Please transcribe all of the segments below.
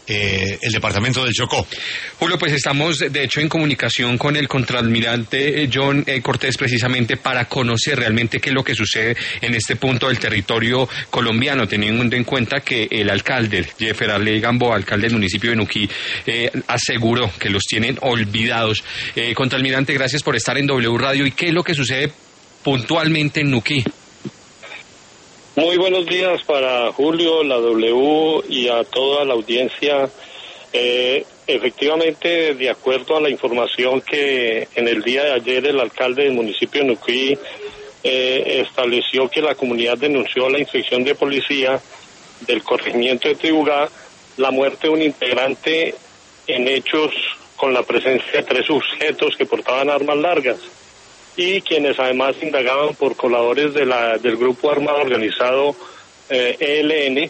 el departamento del Chocó. Julio, pues estamos de hecho en comunicación con el contraalmirante John Cortés precisamente para conocer realmente qué es lo que sucede en este punto del territorio colombiano, teniendo en cuenta que el alcalde, Jeffer Arley Gamboa, alcalde del municipio de Nuquí, aseguró que los tienen olvidados. Contraalmirante, gracias por estar en W Radio. ¿Y qué es lo que sucede puntualmente en Nuquí? Muy buenos días para Julio, la W y a toda la audiencia. Efectivamente, de acuerdo a la información que en el día de ayer el alcalde del municipio de Nuquí estableció que la comunidad denunció a la inspección de policía del corregimiento de Tribugá la muerte de un integrante en hechos con la presencia de 3 sujetos que portaban armas largas, y quienes además indagaban por coladores del grupo armado organizado ELN.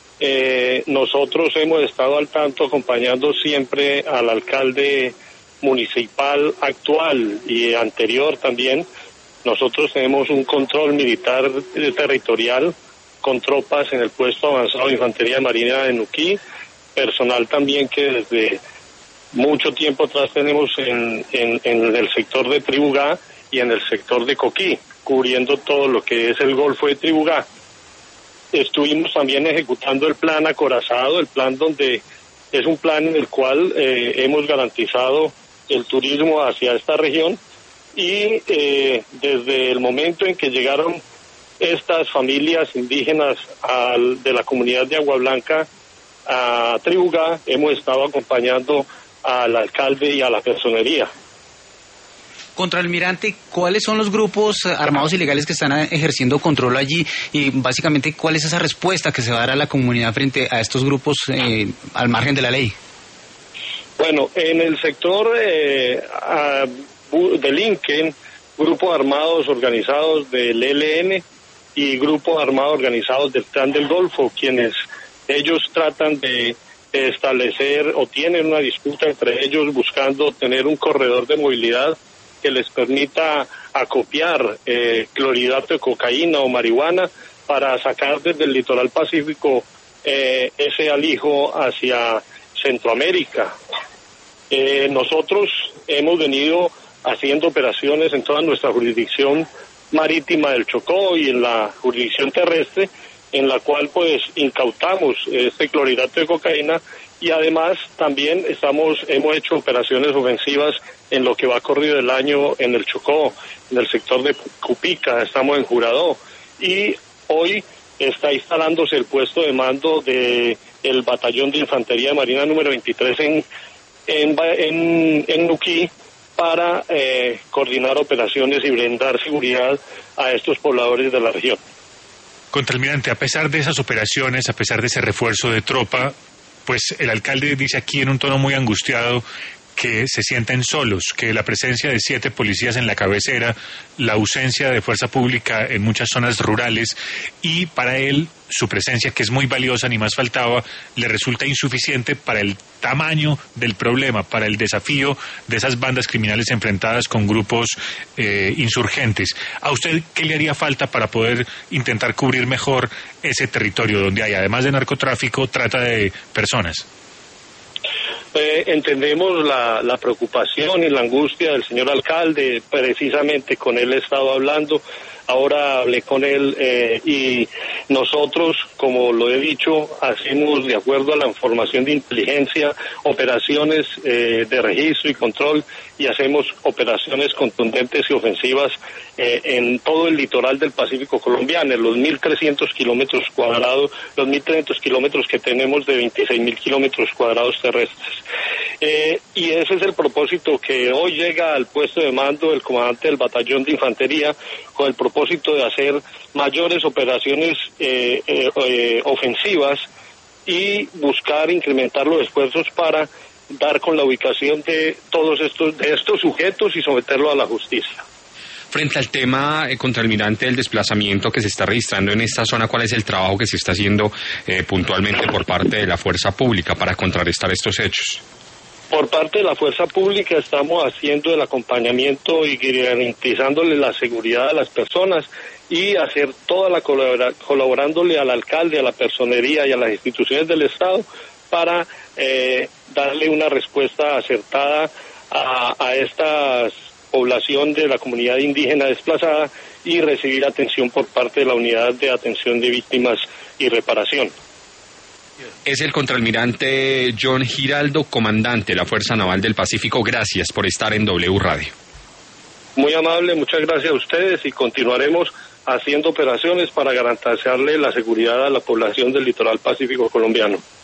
Nosotros hemos estado al tanto acompañando siempre al alcalde municipal actual y anterior también. Nosotros tenemos un control militar territorial con tropas en el puesto avanzado de Infantería Marina de Nuquí, personal también que desde mucho tiempo atrás tenemos en el sector de Tribugá y en el sector de Coquí, cubriendo todo lo que es el Golfo de Tribugá. Estuvimos también ejecutando el plan acorazado, el plan donde es un plan en el cual hemos garantizado el turismo hacia esta región, y desde el momento en que llegaron estas familias indígenas de la comunidad de Agua Blanca a Tribugá, hemos estado acompañando al alcalde y a la personería. Contraalmirante, ¿cuáles son los grupos armados ilegales que están ejerciendo control allí? Y básicamente, ¿cuál es esa respuesta que se va a dar a la comunidad frente a estos grupos al margen de la ley? Bueno, en el sector delinquen grupos armados organizados del ELN y grupos armados organizados del Clan del Golfo, quienes ellos tratan de establecer o tienen una disputa entre ellos buscando tener un corredor de movilidad que les permita acopiar clorhidrato de cocaína o marihuana para sacar desde el litoral pacífico ese alijo hacia Centroamérica. Nosotros hemos venido haciendo operaciones en toda nuestra jurisdicción marítima del Chocó y en la jurisdicción terrestre, en la cual pues incautamos este clorhidrato de cocaína, y además también hemos hecho operaciones ofensivas en lo que va corrido del año en el Chocó, en el sector de Cupica, estamos en Juradó, y hoy está instalándose el puesto de mando de el batallón de Infantería de Marina número 23 en Nuquí para coordinar operaciones y brindar seguridad a estos pobladores de la región. Contraalmirante, a pesar de esas operaciones, a pesar de ese refuerzo de tropa, pues el alcalde dice aquí en un tono muy angustiado que se sienten solos, que la presencia de 7 policías en la cabecera, la ausencia de fuerza pública en muchas zonas rurales, y para él su presencia, que es muy valiosa, ni más faltaba, le resulta insuficiente para el tamaño del problema, para el desafío de esas bandas criminales enfrentadas con grupos insurgentes. ¿A usted qué le haría falta para poder intentar cubrir mejor ese territorio donde hay, además de narcotráfico, trata de personas? Entendemos la preocupación y la angustia del señor alcalde, precisamente con él he estado hablando, ahora hablé con él y nosotros, como lo he dicho, hacemos de acuerdo a la información de inteligencia, operaciones de registro y control, y hacemos operaciones contundentes y ofensivas en todo el litoral del Pacífico colombiano, en los 1.300 kilómetros cuadrados, los 1.300 kilómetros que tenemos de 26.000 kilómetros cuadrados terrestres. Y ese es el propósito que hoy llega al puesto de mando el comandante del batallón de infantería, con el propósito de hacer mayores operaciones ofensivas y buscar incrementar los esfuerzos para dar con la ubicación de todos estos sujetos y someterlo a la justicia. Frente al tema, contraalmirante, del desplazamiento que se está registrando en esta zona, ¿cuál es el trabajo que se está haciendo puntualmente por parte de la fuerza pública para contrarrestar estos hechos? Por parte de la fuerza pública estamos haciendo el acompañamiento y garantizándole la seguridad a las personas y hacer toda la colaborándole al alcalde, a la personería y a las instituciones del Estado para darle una respuesta acertada a esta población de la comunidad indígena desplazada y recibir atención por parte de la Unidad de Atención de Víctimas y Reparación. Es el contraalmirante John Giraldo, comandante de la Fuerza Naval del Pacífico. Gracias por estar en W Radio. Muy amable, muchas gracias a ustedes y continuaremos haciendo operaciones para garantizarle la seguridad a la población del litoral pacífico colombiano.